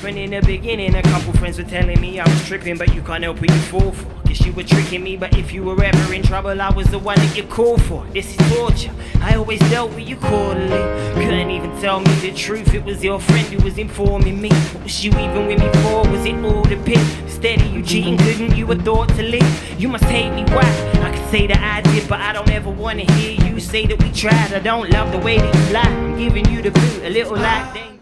different in the beginning. A couple friends were telling me I was tripping, but you can't help what you fall for. Guess you were tricking me, but if you were ever in trouble, I was the one that you called for. This is torture, I always dealt with you quarterly. Couldn't even tell me the truth, it was your friend who was informing me. What was you even with me for? Was it all the pit? Steady, you cheating, couldn't you have thought to live? You must hate me, why? I could say that I did, but I don't ever wanna hear you say that we tried. I don't love the way that you lie, I'm giving you the boot, a little like that.